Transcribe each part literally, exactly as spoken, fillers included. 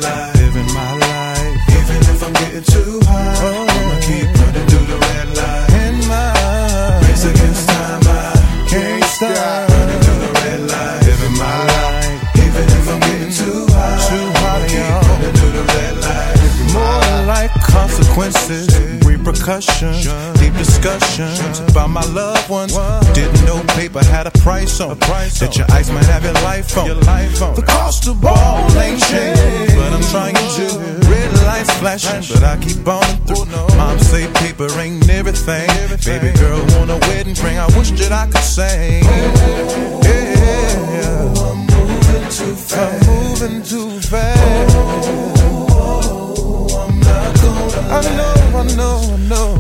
light. Living my life. Even if I'm getting too high, oh, I'ma keep running through the red light. In my race against time, I can't stop. Running through the red light. Living my life. Even if I'm getting too high, too high, I'ma keep y'all. running through the red light. More like consequences, repercussions, deep discussions about my loved ones. Didn't know paper had a price on that your ice might have your life on. The cost of ball ain't changed, but I'm trying to. Red lights flashing, but I keep burning through. Mom say paper ain't everything. Baby girl want a wedding ring, I wish that I could sing. Yeah, I'm moving too fast. I'm moving too fast. I know, I know, I know,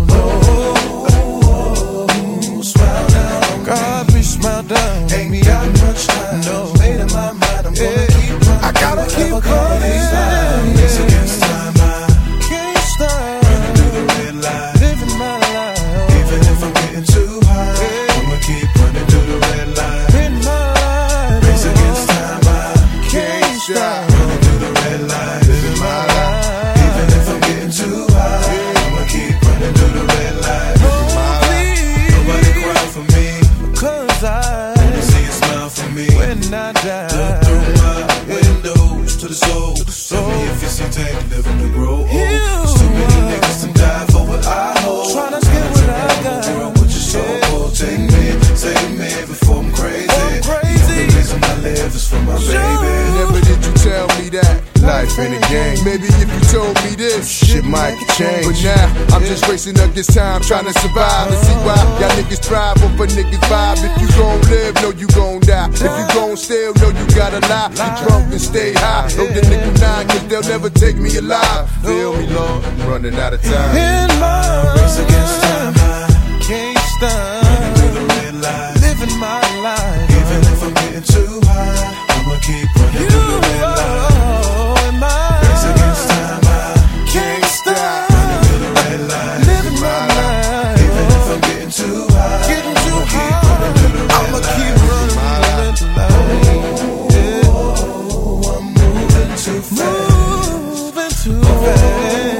no. Smile down, God, please smile down. Ain't me. got much time. No, made up my mind. I'm yeah. gonna keep running. I gotta keep running. Race against time. I can't stop. Running through the red light. Living my life. Even if I'm getting too high, yeah. I'ma keep running through the red light. In my life. Race against time. I can't stop. Running through the red light. Living my life. Even if I'm getting too high, yeah. I'ma keep running through the red light. Oh, please. Nobody cry for me, cause I wanna see you smile for me when I die. Look through my windows to the soul. Tell me if you see tank living to grow old. There's too many niggas to die for what I hold. Tryna get what I got. Girl, what you so cold? Take me, save me before I'm crazy. I'm crazy. The reason I live is for my baby. Never did you tell me that life ain't a game. Maybe if you told me this, shit might change. But now I'm just racing against time, trying to survive and see why y'all niggas thrive off a niggas vibe. If you gon' live, know you gon' die. If you gon' steal, know you gotta lie. Be drunk and stay high. Know the nigga nine, cause they'll never take me alive. Feel me, Lord, I'm running out of time. In my race against time, I can't stop. Running through the red light. Living my life. Even if I'm getting too high, I'ma keep running you through the red light. Oh, in my race against time, I can't stop. Running through the red light. Living my life. Even if I'm getting too high, Getting too I'ma keep high. running through the red I'ma light. keep running through the red light. Yeah. Oh, I'm moving too fast. Moving too fast.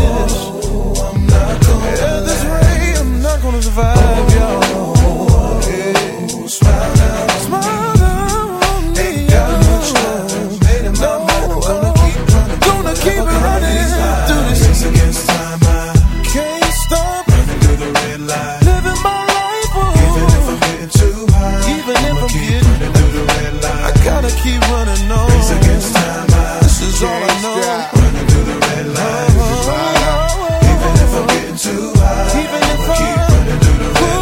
Oh, I'm not gonna At this rate, I'm not gonna survive, y'all. yeah. Smile now, Smile down, ain't got much time. Made up my mind, I'm gonna keep running. Gonna keep it running through this. Race against time, I Can't stop running through the red light. living my life. Oh. Even if I'm getting too high, Even if I'ma I'm keep getting- running through the red light. I gotta keep running on. Race against time, I This is all I know. running through the red light. Even if I'm getting too high, Even if I'ma keep I- running through the red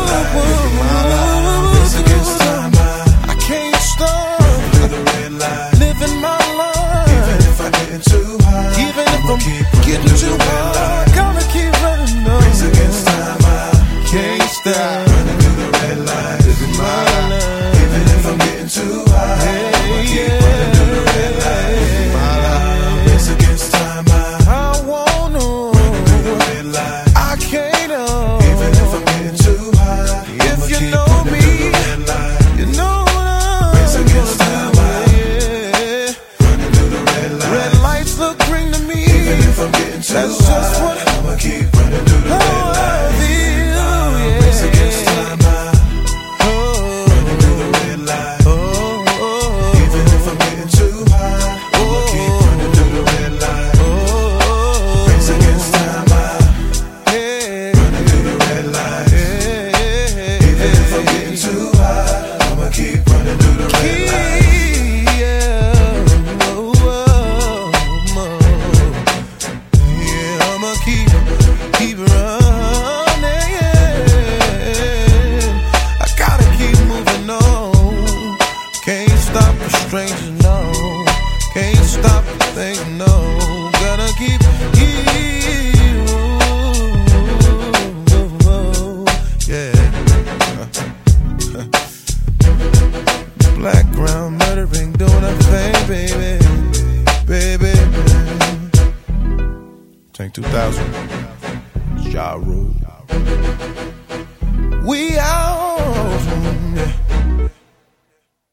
light. Race against time, I I can't stop through the red light. living my Even life. if I'm getting too high, Even if I'ma I'm keep running getting through too the red high, light. gotta keep running on. Race against time, I Can't stop running through the red light. Living my life. Even if I'm getting too high, I'ma keep running through the red light. Living my life. Race against time, I I wanna. through the red light. I can't. Oh. Even if I'm getting too high, If I'ma you keep know running me, through the red light. you know what I'm Race against time, gonna do. Yeah. Running through the red light. Red lights look green to me. Even if I'm getting too That's high, just what I'ma keep running through the how red light. I feel. Race against Yeah. time, I running through the red light. Oh, oh, oh, Even if I'm getting too high, I'ma keep running through the red light. oh, Race against time, I yeah, running through the red light. yeah. Even if I'm getting too high, I'ma keep running through the red light. Yeah, oh, oh, oh. Yeah, I'ma keep, keep running. I gotta keep moving on. Can't stop the stranger, no. Can't stop the thing, no. Gotta keep, keep, yeah. Black ground murdering, doing a thing, baby, baby. Tank two thousand, Ja Rule. We out.